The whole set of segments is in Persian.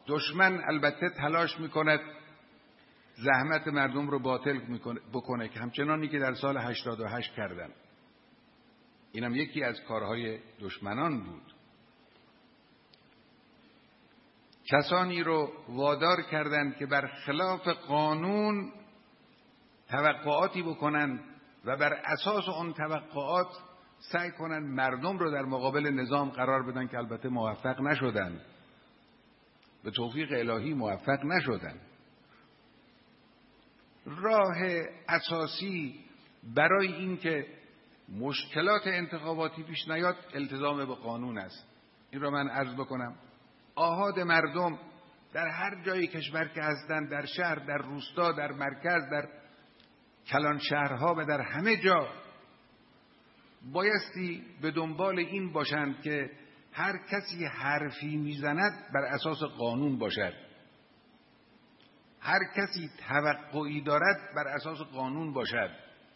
دشمن البته تلاش میکند زحمت مردم رو باطل بکنه که همچنانی که در سال 88 کردن. اینم یکی از کارهای دشمنان بود. کسانی رو وادار کردند که بر خلاف قانون توقعاتی بکنن و بر اساس اون توقعات سعی کنن مردم رو در مقابل نظام قرار بدن که البته موفق نشدن. به توفیق الهی موفق نشدن. راه اساسی برای این که مشکلات انتخاباتی پیش نیاد التزام به قانون است. این را من عرض بکنم. آحاد مردم در هر جای کشور که هستند، در شهر، در روستا، در مرکز، در کلان شهرها و در همه جا بایستی به دنبال این باشند که هر کسی حرفی میزند بر اساس قانون باشد. هر کسی توقعی دارد بر اساس قانون باشد.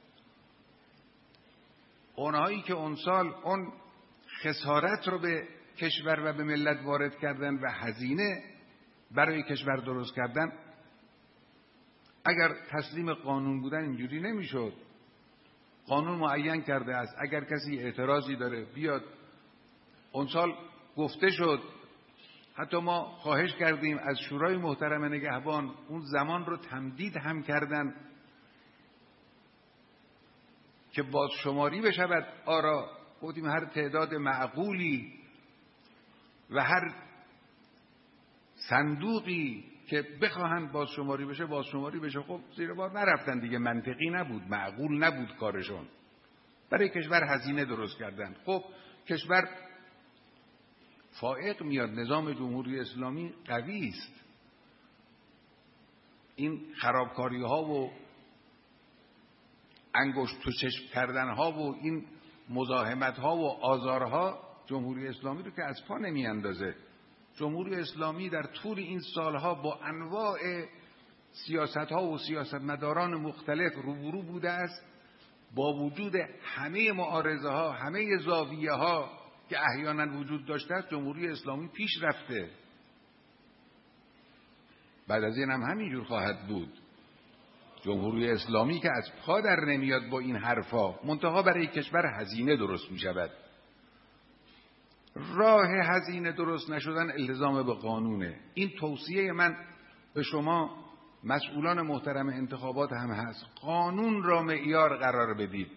اونهایی که اون سال اون خسارت رو به کشور و به ملت وارد کردن و هزینه برای کشور درست کردن، اگر تسلیم قانون بودن اینجوری نمیشد. قانون معین کرده است اگر کسی اعتراضی داره بیاد. اون سال گفته شد، حتی ما خواهش کردیم از شورای محترم نگهبان، اون زمان رو تمدید هم کردن که بازشماری بشود آرا. گفتیم هر تعداد معقولی و هر صندوقی که بخواهند بازشماری بشه بازشماری بشه. خب زیر بار نرفتن دیگه، منطقی نبود، معقول نبود کارشون. برای کشور هزینه درست کردن. خب کشور فائق میاد، نظام جمهوری اسلامی قوی است. این خرابکاری ها و انگشت تو چشم کردن ها و این مزاحمت ها و آزارها جمهوری اسلامی رو که از پا نمی اندازه. جمهوری اسلامی در طول این سالها با انواع سیاست ها و سیاستمداران مختلف روبرو بوده است. با وجود همه معارضه ها، همه زاویه ها که احیانا وجود داشته است، جمهوری اسلامی پیش رفته. بعد از این هم همینجور خواهد بود. جمهوری اسلامی که از پا در نمیاد با این حرفا، منتها برای کشور هزینه درست می شود. راه هزینه درست نشدن التزام به قانونه. این توصیه من به شما مسئولان محترم انتخابات هم هست. قانون را معیار قرار بدید.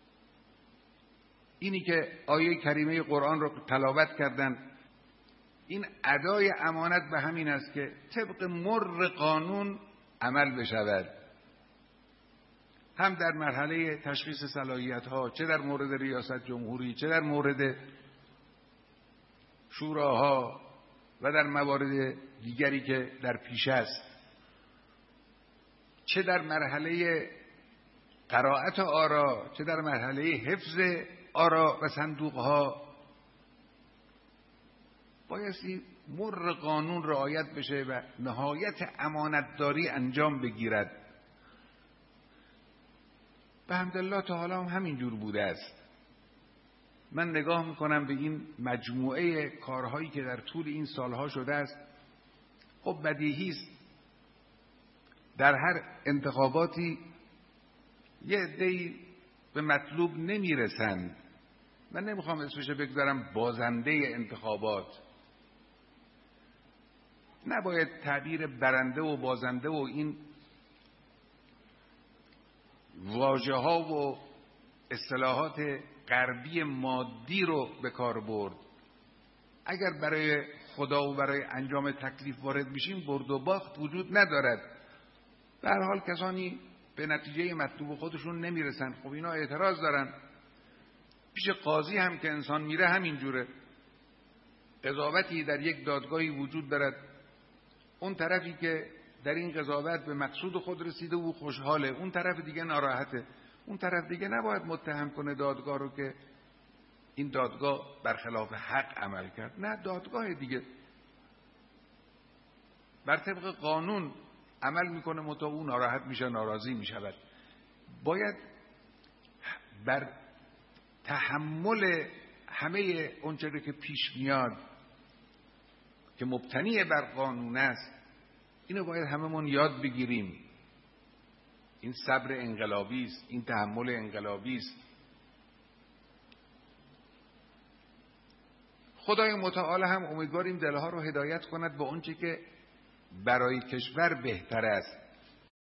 اینی که آیه کریمه قرآن رو تلاوت کردن، این ادای امانت به همین است که طبق مر قانون عمل بشود. هم در مرحله تشخیص صلاحیت ها، چه در مورد ریاست جمهوری، چه در مورد شوراها و در موارد دیگری که در پیش است، چه در مرحله قرائت آرا، چه در مرحله حفظ آرا و صندوقها، بایستی مر قانون رعایت بشه و نهایت امانتداری انجام بگیرد. به حمدالله تا حالا هم همینجور بوده است. من نگاه میکنم به این مجموعه کارهایی که در طول این سالها شده است. خب بدیهی است در هر انتخاباتی یه عده‌ای به مطلوب نمیرسند. من نمیخوام اسمش بگذارم بازنده انتخابات. نباید تعبیر برنده و بازنده و این واژه ها و اصطلاحات غربی مادی رو به کار برد. اگر برای خدا و برای انجام تکلیف وارد میشیم برد و باخت وجود ندارد. به هر حال کسانی به نتیجه مطلوب خودشون نمیرسن. خب اینا اعتراض دارن. پیش قاضی هم که انسان میره همینجوره. قضاوتی در یک دادگاهی وجود دارد. اون طرفی که در این قضاوت به مقصود خود رسیده و خوشحاله، اون طرف دیگه ناراحته. اون طرف دیگه نباید متهم کنه دادگاه رو که این دادگاه برخلاف حق عمل کرد. نه، دادگاه دیگه بر طبق قانون عمل میکنه، متا اون ناراحت میشه، ناراضی میشود. باید بر تحمل همه اون چیزی که پیش میاد که مبتنی بر قانون است، اینو باید هممون یاد بگیریم. این صبر انقلابی است، این تحمل انقلابی است. خدای متعال هم امیدواریم دلها رو هدایت کند به اونچه که برای کشور بهتر است.